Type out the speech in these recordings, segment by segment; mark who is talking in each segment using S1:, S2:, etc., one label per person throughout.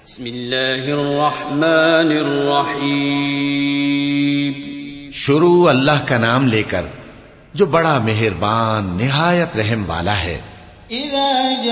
S1: बिस्मिल्लाहिर्रहमानिर्रहीम।
S2: शुरू अल्लाह का नाम लेकर जो बड़ा मेहरबान निहायत रहम वाला है।
S3: इज़ा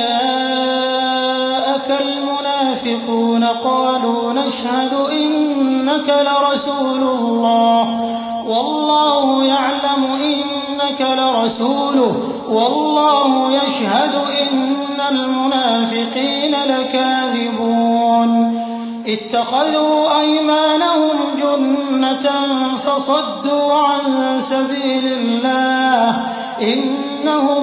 S3: जाअकल मुनाफ़िक़ून क़ालू नशहदु इन्नका लरसूलुल्लाह वल्लाहु यअलमु इन्नका लरसूलुहु वल्लाहु यशहदु इन्नल मुनाफ़िक़ीन लकाज़िबून। इत्तख़ज़ू अयमानहुम जुन्नतन फसद्दू अन सबीलिल्लाह इन्नहुम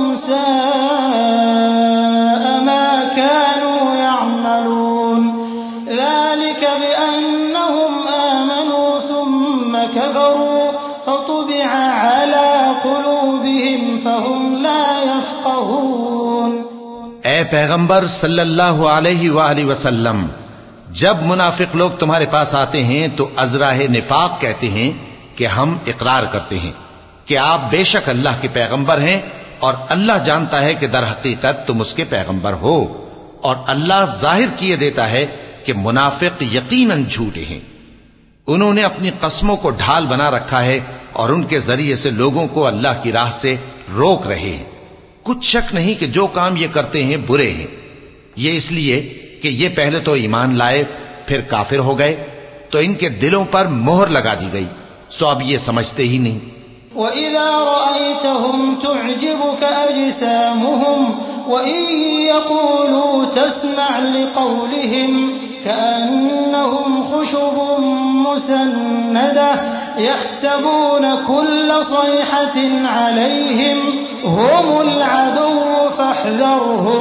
S3: साअ मा कानू यअमलून। ज़ालिक बिअन्नहुम आमनू सुम्म कफ़रू फतुबिअ अला क़ुलूबिहिम फहुम ला यफ़क़हून।
S2: ए पैगंबर सल्लल्लाहु अलैहि वसल्लम, जब मुनाफिक लोग तुम्हारे पास आते हैं तो अज़राहे निफाक कहते हैं कि हम इकरार करते हैं कि आप बेशक अल्लाह के पैगंबर हैं, और अल्लाह जानता है कि दर हकीकत तुम उसके पैगंबर हो, और अल्लाह जाहिर किए देता है कि मुनाफिक यकीनन झूठे हैं। उन्होंने अपनी कस्मों को ढाल बना रखा है और उनके जरिए से लोगों को अल्लाह की राह से रोक रहे हैं। कुछ शक नहीं कि जो काम ये करते हैं बुरे हैं। ये इसलिए कि ये पहले तो ईमान लाए फिर काफिर हो गए, तो इनके दिलों पर मोहर लगा दी गई, सो अब ये समझते ही नहीं।
S3: वइज़ा रअयतहुम तुअजिबुक अजसामुहुम वइन यक़ूलू तस्मअ लिक़ौलिहिम कअन्नहुम खुशुबुम मुसन्नदह यहसबून कुल्ल सयहतिन अलैहिम हुमुल अदुव्वु फहज़रहुम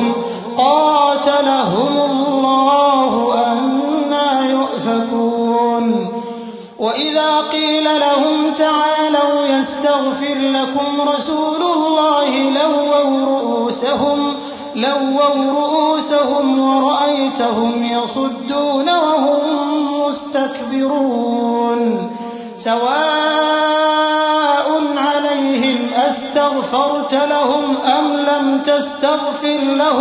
S3: क़ातलहुमुल्लाहु अन्ना युफ़कून। वइज़ा क़ील लहुम तआलौ यस्तग़फिर लकुम रसूलुल्लाहि लव्वौ रुऊसहुम वरअयतहुम यसुद्दून वहुम मुस्तकबिरून। सवाअन अलैहिम अस्तग़फरत लहुम अम लम तस्तग़फिर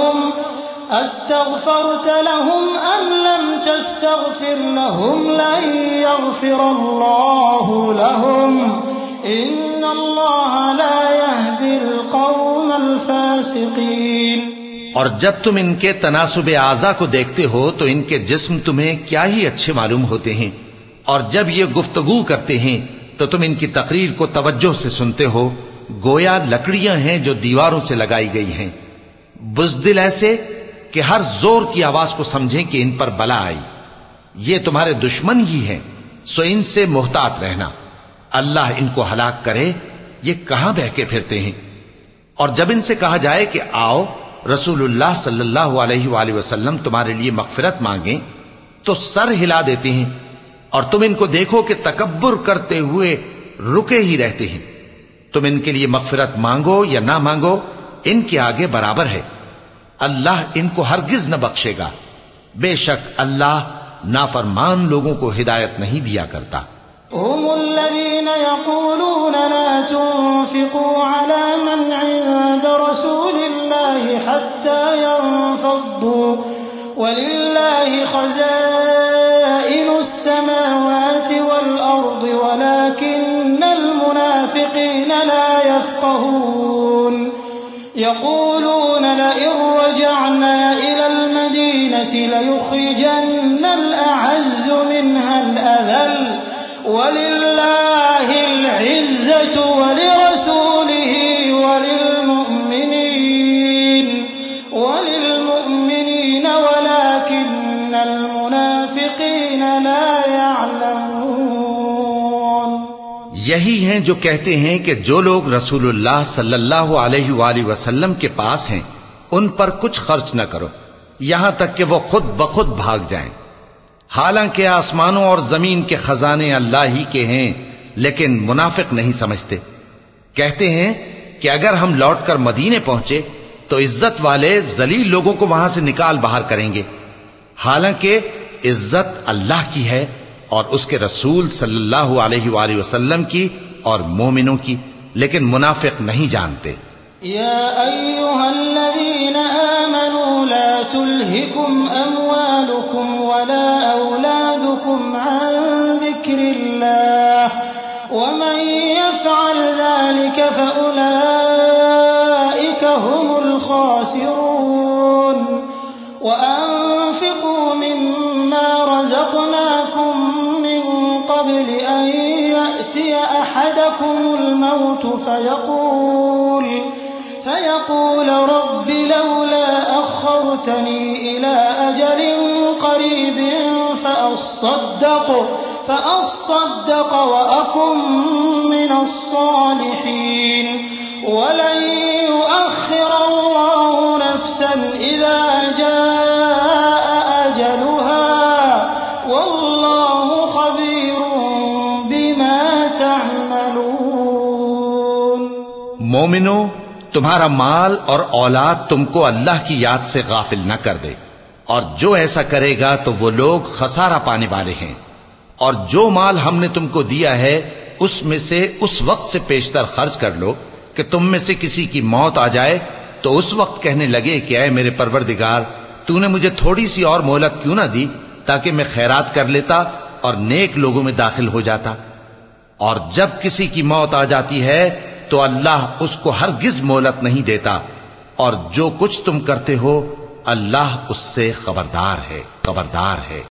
S3: लहुम लन यग़फिरल्लाहु लहुम इन्नल्लाह ला यहदिल क़ौमल फ़ासिक़ीन।
S2: और जब तुम इनके तनासुब आज़ा को देखते हो तो इनके जिस्म तुम्हें क्या ही अच्छे मालूम होते हैं, और जब ये गुफ्तगू करते हैं तो तुम इनकी तकरीर को तवज्जो से सुनते हो, गोया लकड़ियां हैं जो दीवारों से लगाई गई हैं। बुज़दिल ऐसे कि हर जोर की आवाज को समझें कि इन पर बला आई। ये तुम्हारे दुश्मन ही हैं, सो इनसे मुहतात रहना। अल्लाह इनको हलाक करे, ये कहां बहके फिरते हैं। और जब इनसे कहा जाए कि आओ रसूलुल्लाह सल्लल्लाहु अलैहि वसल्लम तुम्हारे लिए मग़फ़िरत मांगे, तो सर हिला देते हैं, और तुम इनको देखो कि तकब्बुर करते हुए रुके ही रहते हैं। तुम इनके लिए मग़फ़िरत मांगो या ना मांगो, इनके आगे बराबर है। अल्लाह इनको हरगिज न बख्शेगा। बेशक अल्लाह नाफरमान लोगों को हिदायत नहीं दिया करता।
S3: हुमुल्लज़ीन यक़ूलून ला तुन्फ़िक़ू अला मन इंद रसूलिल्लाहि हत्ता यंफ़द्दू वलिल्लाहि ख़ज़ाइनुस समावाति वल अर्दि वलाकिन्नल मुनाफ़िक़ीन ला यफ़क़हून। यक़ूलून लइन रजअना इलल मदीनति लयुख़रिजन्नल अअज़्ज़ु मिनहल अज़ल वलिल्लाहिल इज़्ज़तु वलिरसूलिहि वलिलमुअ्मिनीन वलाकिन्नल मुनाफ़िक़ीन ला यअलमून।
S2: यही हैं जो कहते हैं कि जो लोग रसूलुल्लाह सल्लल्लाहु अलैहि वसल्लम के पास हैं उन पर कुछ खर्च न करो, यहां तक कि वो खुद बखुद भाग जाएं। हालांकि आसमानों और जमीन के खजाने अल्लाह ही के हैं, लेकिन मुनाफिक नहीं समझते। कहते हैं कि अगर हम लौटकर मदीने पहुंचे तो इज्जत वाले जलील लोगों को वहां से निकाल बाहर करेंगे। हालांकि इज्जत अल्लाह की है और उसके रसूल सल्लल्लाहु अलैहि वसल्लम की और मोमिनों की, लेकिन मुनाफिक नहीं जानते।
S3: या अय्युहल्लज़ीना आमनू ला तुल्हिकुम अमवालुकुम ولا أولادكم عن ذكر الله ومن يفعل ذلك فأولئك هم الخاسرون وأنفقوا مما رزقناكم من قبل أن يأتي أحدكم الموت فيقول رب لولا أخرتني إلى أجل قريب فأصدق وأكن من الصالحين ولن يؤخر الله نفسا إذا جاء أجلها والله خبير بما تعملون।
S2: मोमिनो, तुम्हारा माल और औलाद तुमको अल्लाह की याद से गाफिल न कर दे, और जो ऐसा करेगा तो वो लोग खसारा पाने वाले हैं। और जो माल हमने तुमको दिया है उसमें से उस वक्त से पेशतर खर्च कर लो कि तुम में से किसी की मौत आ जाए तो उस वक्त कहने लगे कि ऐ मेरे परवरदिगार, तूने मुझे थोड़ी सी और मोहलत क्यों ना दी ताकि मैं खैरात कर लेता और नेक लोगों में दाखिल हो जाता। और जब किसी की मौत आ जाती है तो अल्लाह उसको हरगिज मोहलत नहीं देता, और जो कुछ तुम करते हो अल्लाह उससे खबरदार है।